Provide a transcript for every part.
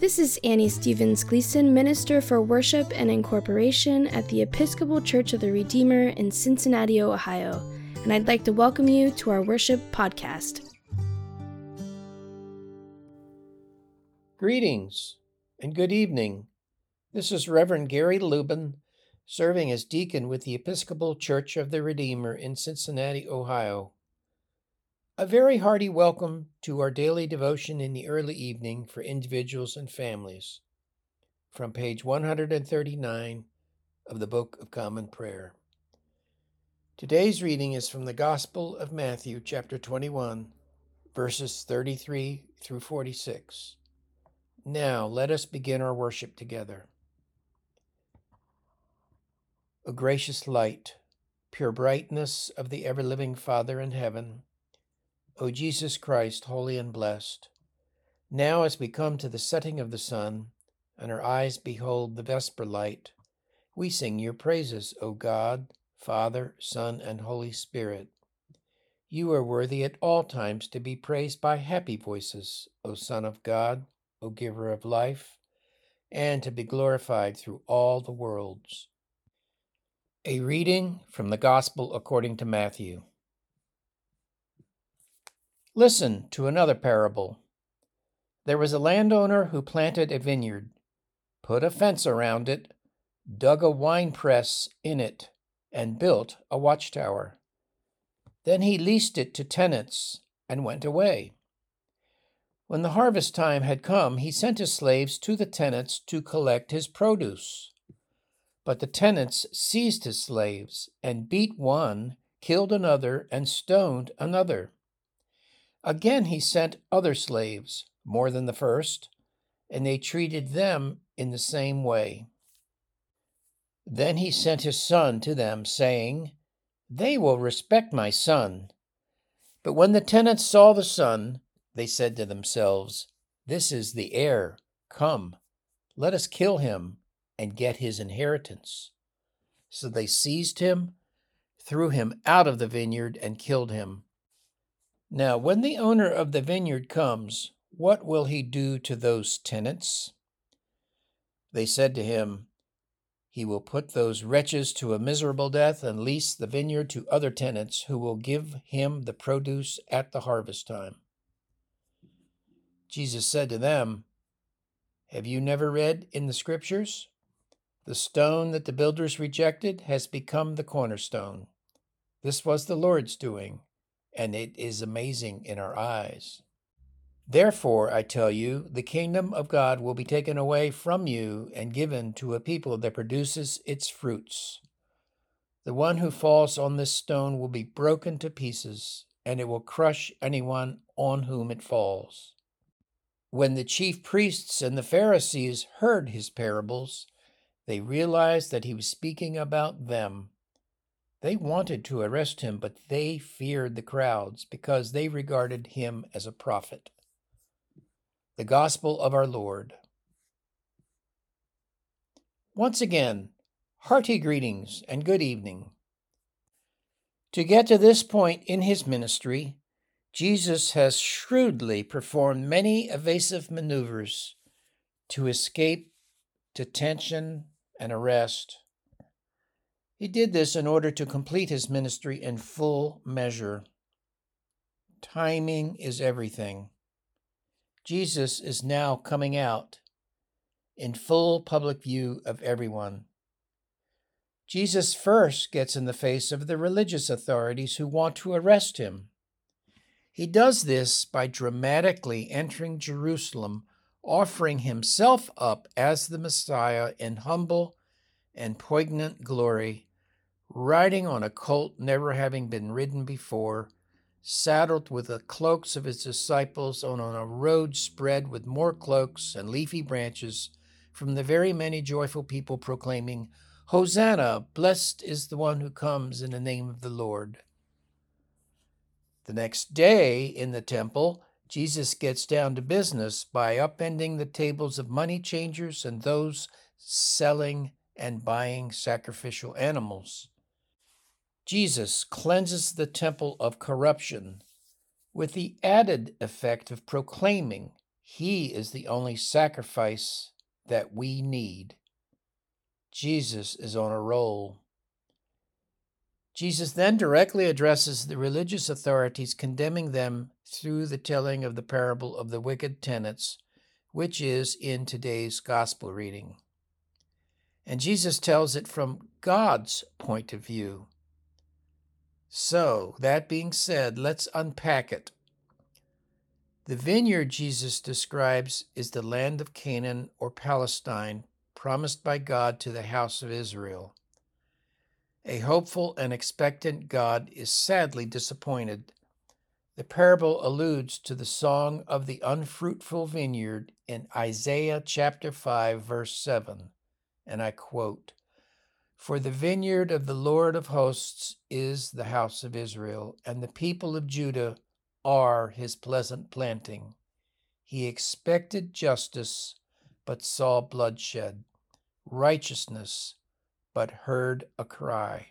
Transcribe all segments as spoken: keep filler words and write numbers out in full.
This is Annie Stevens Gleason, Minister for Worship and Incorporation at the Episcopal Church of the Redeemer in Cincinnati, Ohio, and I'd like to welcome you to our worship podcast. Greetings and good evening. This is Reverend Gary Lubin, serving as deacon with the Episcopal Church of the Redeemer in Cincinnati, Ohio. A very hearty welcome to our daily devotion in the early evening for individuals and families, from page one hundred thirty-nine of the Book of Common Prayer. Today's reading is from the Gospel of Matthew, chapter twenty-one, verses thirty-three through forty-six. Now let us begin our worship together. O gracious light, pure brightness of the ever-living Father in heaven, O Jesus Christ, holy and blessed, now as we come to the setting of the sun, and our eyes behold the vesper light, we sing your praises, O God, Father, Son, and Holy Spirit. You are worthy at all times to be praised by happy voices, O Son of God, O Giver of life, and to be glorified through all the worlds. A reading from the Gospel according to Matthew. Listen to another parable. There was a landowner who planted a vineyard, put a fence around it, dug a winepress in it, and built a watchtower. Then he leased it to tenants and went away. When the harvest time had come, he sent his slaves to the tenants to collect his produce. But the tenants seized his slaves and beat one, killed another, and stoned another. Again he sent other slaves, more than the first, and they treated them in the same way. Then he sent his son to them, saying, "They will respect my son." But when the tenants saw the son, they said to themselves, "This is the heir. Come, let us kill him and get his inheritance." So they seized him, threw him out of the vineyard, and killed him. Now, when the owner of the vineyard comes, what will he do to those tenants? They said to him, "He will put those wretches to a miserable death and lease the vineyard to other tenants who will give him the produce at the harvest time." Jesus said to them, "Have you never read in the Scriptures? The stone that the builders rejected has become the cornerstone. This was the Lord's doing, and it is amazing in our eyes. Therefore, I tell you, the kingdom of God will be taken away from you and given to a people that produces its fruits. The one who falls on this stone will be broken to pieces, and it will crush anyone on whom it falls." When the chief priests and the Pharisees heard his parables, they realized that he was speaking about them. They wanted to arrest him, but they feared the crowds because they regarded him as a prophet. The Gospel of our Lord. Once again, hearty greetings and good evening. To get to this point in his ministry, Jesus has shrewdly performed many evasive maneuvers to escape detention and arrest. He did this in order to complete his ministry in full measure. Timing is everything. Jesus is now coming out in full public view of everyone. Jesus first gets in the face of the religious authorities who want to arrest him. He does this by dramatically entering Jerusalem, offering himself up as the Messiah in humble and poignant glory, riding on a colt never having been ridden before, saddled with the cloaks of his disciples on a road spread with more cloaks and leafy branches from the very many joyful people proclaiming, "Hosanna, blessed is the one who comes in the name of the Lord." The next day in the temple, Jesus gets down to business by upending the tables of money changers and those selling and buying sacrificial animals. Jesus cleanses the temple of corruption with the added effect of proclaiming He is the only sacrifice that we need. Jesus is on a roll. Jesus then directly addresses the religious authorities, condemning them through the telling of the parable of the wicked tenants, which is in today's gospel reading. And Jesus tells it from God's point of view. So, that being said, let's unpack it. The vineyard Jesus describes is the land of Canaan or Palestine, promised by God to the house of Israel. A hopeful and expectant God is sadly disappointed. The parable alludes to the song of the unfruitful vineyard in Isaiah chapter five, verse seven, and I quote, "For the vineyard of the Lord of hosts is the house of Israel, and the people of Judah are his pleasant planting. He expected justice, but saw bloodshed, righteousness, but heard a cry."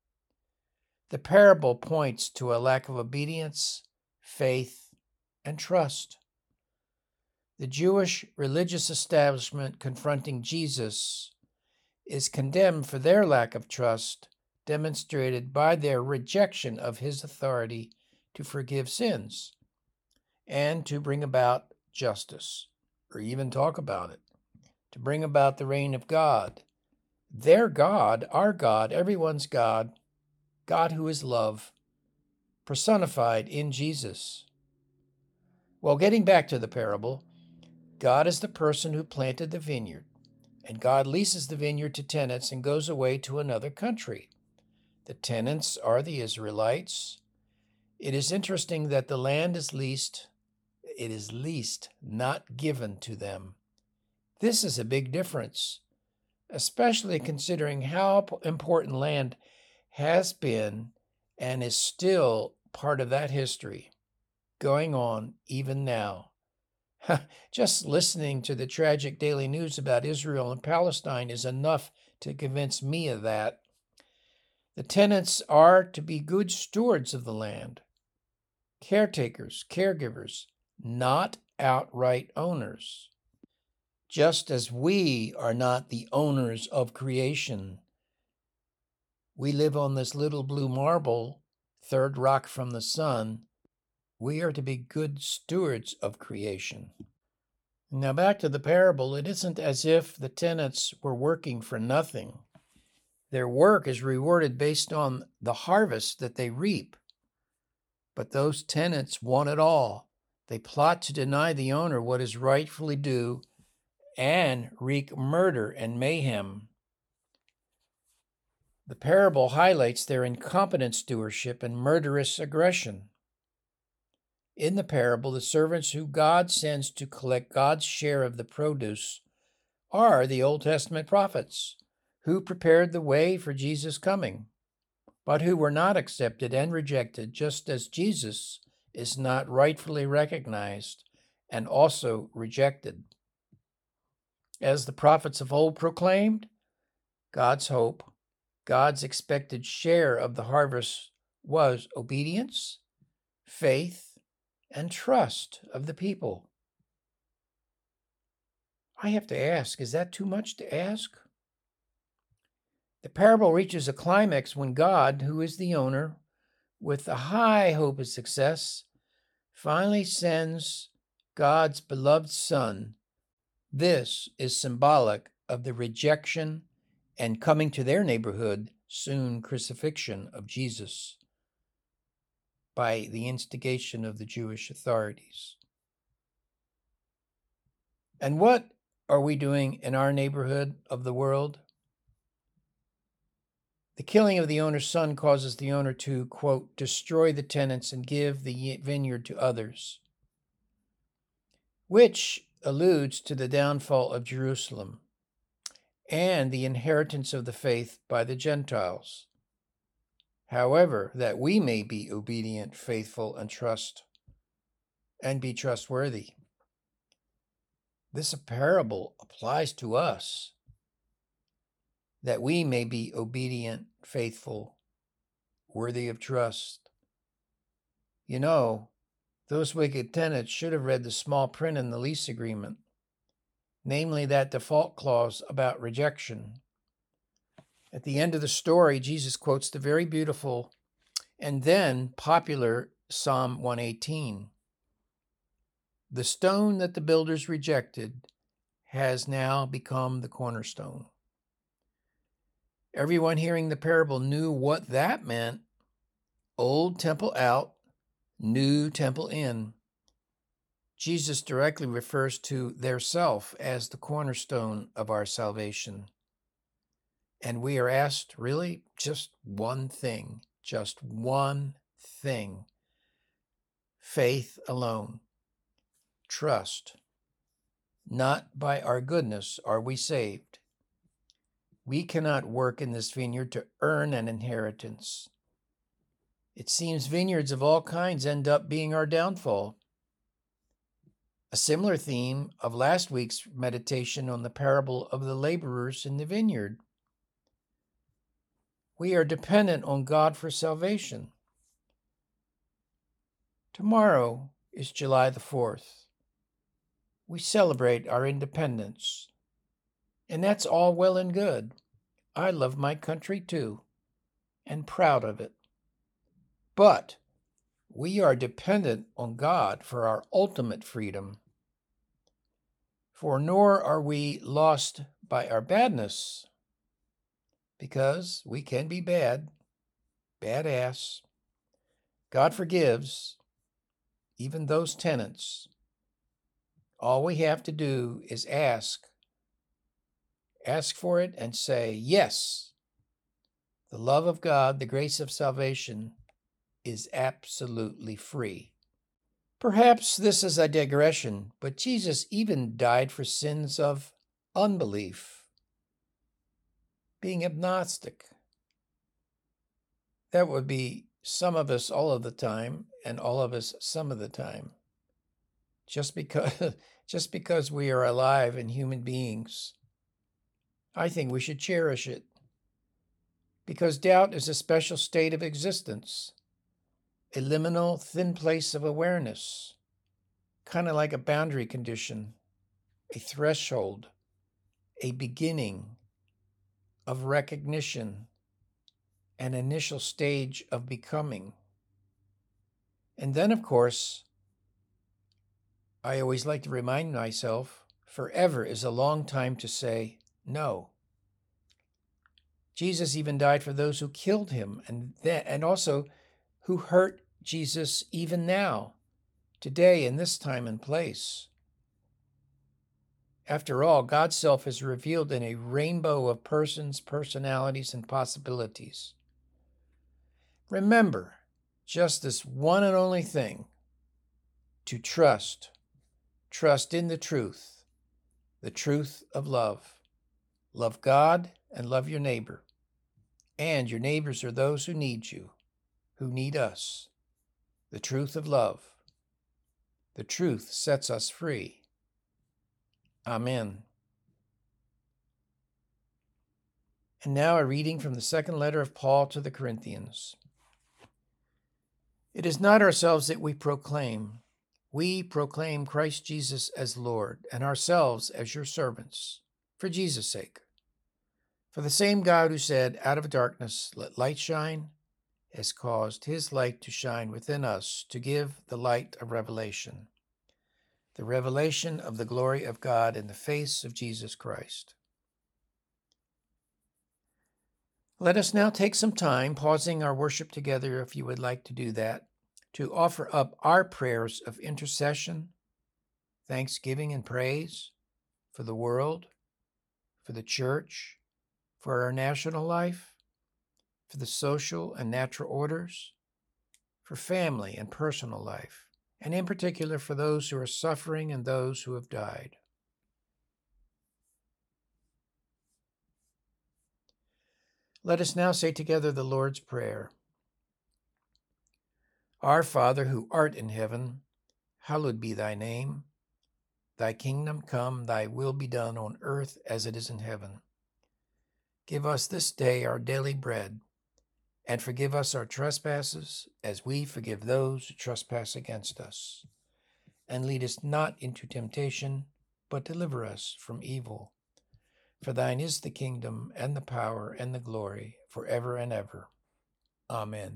The parable points to a lack of obedience, faith, and trust. The Jewish religious establishment confronting Jesus is condemned for their lack of trust, demonstrated by their rejection of his authority to forgive sins and to bring about justice, or even talk about it, to bring about the reign of God. Their God, our God, everyone's God, God who is love, personified in Jesus. Well, getting back to the parable, God is the person who planted the vineyard, and God leases the vineyard to tenants and goes away to another country. The tenants are the Israelites. It is interesting that the land is leased. It is leased, not given to them. This is a big difference, especially considering how important land has been and is still part of that history, going on even now. Just listening to the tragic daily news about Israel and Palestine is enough to convince me of that. The tenants are to be good stewards of the land, caretakers, caregivers, not outright owners. Just as we are not the owners of creation, we live on this little blue marble, third rock from the sun. We are to be good stewards of creation. Now back to the parable, it isn't as if the tenants were working for nothing. Their work is rewarded based on the harvest that they reap. But those tenants want it all. They plot to deny the owner what is rightfully due and wreak murder and mayhem. The parable highlights their incompetent stewardship and murderous aggression. In the parable, the servants who God sends to collect God's share of the produce are the Old Testament prophets who prepared the way for Jesus' coming, but who were not accepted and rejected, just as Jesus is not rightfully recognized and also rejected. As the prophets of old proclaimed, God's hope, God's expected share of the harvest was obedience, faith, and trust of the people. I have to ask, is that too much to ask? The parable reaches a climax when God, who is the owner, with a high hope of success, finally sends God's beloved Son. This is symbolic of the rejection and coming to their neighborhood soon crucifixion of Jesus by the instigation of the Jewish authorities. And what are we doing in our neighborhood of the world? The killing of the owner's son causes the owner to, quote, destroy the tenants and give the vineyard to others, which alludes to the downfall of Jerusalem and the inheritance of the faith by the Gentiles. However, that we may be obedient, faithful, and trust, and be trustworthy. This parable applies to us, that we may be obedient, faithful, worthy of trust. You know, Those wicked tenants should have read the small print in the lease agreement, namely that default clause about rejection. At the end of the story, Jesus quotes the very beautiful and then popular Psalm one eighteen. The stone that the builders rejected has now become the cornerstone. Everyone hearing the parable knew what that meant. Old temple out, new temple in. Jesus directly refers to their self as the cornerstone of our salvation. And we are asked really just one thing, just one thing. Faith alone. Trust. Not by our goodness are we saved. We cannot work in this vineyard to earn an inheritance. It seems vineyards of all kinds end up being our downfall. A similar theme of last week's meditation on the parable of the laborers in the vineyard. We are dependent on God for salvation. Tomorrow is July the fourth. We celebrate our independence. And that's all well and good. I love my country too, and proud of it. But we are dependent on God for our ultimate freedom. For nor are we lost by our badness, because we can be bad, badass. God forgives even those tenants. All we have to do is ask. Ask for it and say, yes, the love of God, the grace of salvation is absolutely free. Perhaps this is a digression, but Jesus even died for sins of unbelief, being agnostic. That would be some of us all of the time and all of us some of the time. Just because, just because we are alive and human beings, I think we should cherish it. Because doubt is a special state of existence, a liminal thin place of awareness, kind of like a boundary condition, a threshold, a beginning of recognition, an initial stage of becoming. And then, of course, I always like to remind myself, forever is a long time to say no. Jesus even died for those who killed him and then, and also who hurt Jesus even now, today, in this time and place. After all, God's self is revealed in a rainbow of persons, personalities, and possibilities. Remember, just this one and only thing, to trust. Trust in the truth, the truth of love. Love God and love your neighbor. And your neighbors are those who need you, who need us. The truth of love. The truth sets us free. Amen. And now a reading from the second letter of Paul to the Corinthians. It is not ourselves that we proclaim. We proclaim Christ Jesus as Lord, and ourselves as your servants, for Jesus' sake. For the same God who said, out of darkness let light shine, has caused his light to shine within us to give the light of revelation, the revelation of the glory of God in the face of Jesus Christ. Let us now take some time, pausing our worship together if you would like to do that, to offer up our prayers of intercession, thanksgiving and praise for the world, for the church, for our national life, for the social and natural orders, for family and personal life, and in particular for those who are suffering and those who have died. Let us now say together the Lord's Prayer. Our Father, who art in heaven, hallowed be thy name. Thy kingdom come, thy will be done on earth as it is in heaven. Give us this day our daily bread, And forgive us our trespasses, as we forgive those who trespass against us. And lead us not into temptation, but deliver us from evil. For thine is the kingdom, and the power, and the glory, forever and ever. Amen.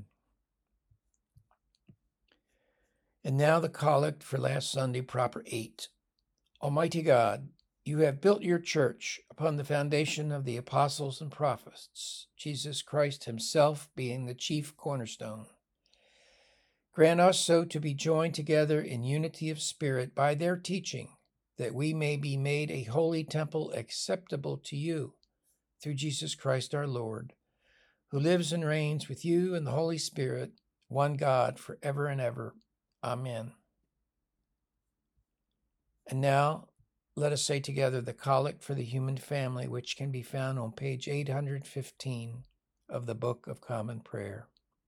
And now the collect for last Sunday, proper eight. Almighty God, you have built your church upon the foundation of the apostles and prophets, Jesus Christ himself being the chief cornerstone. Grant us so to be joined together in unity of spirit by their teaching, that we may be made a holy temple acceptable to you, through Jesus Christ our Lord, who lives and reigns with you in the Holy Spirit, one God, forever and ever. Amen. And now, let us say together the Collect for the Human Family, which can be found on page eight hundred fifteen of the Book of Common Prayer.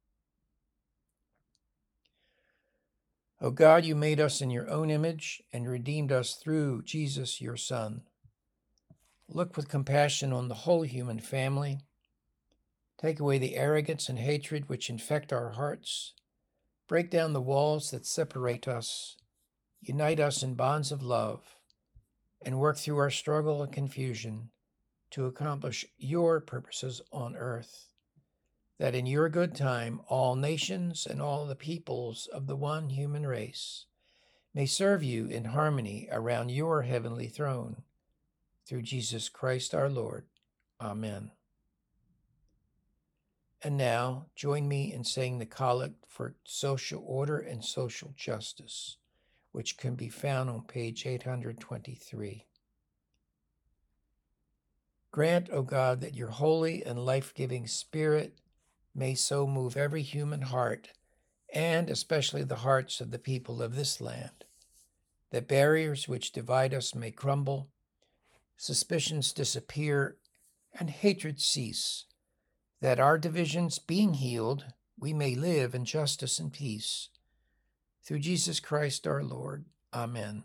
O God, you made us in your own image and redeemed us through Jesus, your Son. Look with compassion on the whole human family. Take away the arrogance and hatred which infect our hearts. Break down the walls that separate us. Unite us in bonds of love, and work through our struggle and confusion to accomplish your purposes on earth, that in your good time all nations and all the peoples of the one human race may serve you in harmony around your heavenly throne, through Jesus Christ our Lord. Amen. And now, join me in saying the Collect for Social Order and Social Justice, which can be found on page eight hundred twenty-three. Grant, O God, that your holy and life-giving Spirit may so move every human heart, and especially the hearts of the people of this land, that barriers which divide us may crumble, suspicions disappear, and hatred cease, that our divisions being healed, we may live in justice and peace. Through Jesus Christ our Lord. Amen.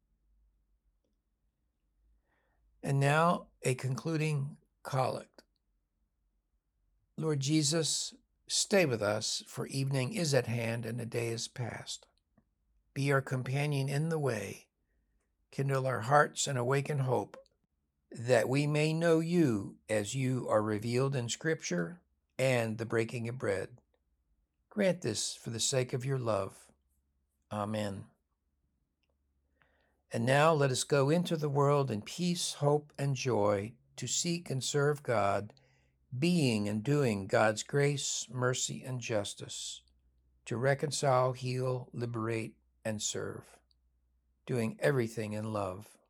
And now a concluding collect. Lord Jesus, stay with us, for evening is at hand and the day is past. Be our companion in the way. Kindle our hearts and awaken hope, that we may know you as you are revealed in Scripture and the breaking of bread. Grant this for the sake of your love. Amen. And now let us go into the world in peace, hope, and joy to seek and serve God, being and doing God's grace, mercy, and justice, to reconcile, heal, liberate, and serve, doing everything in love.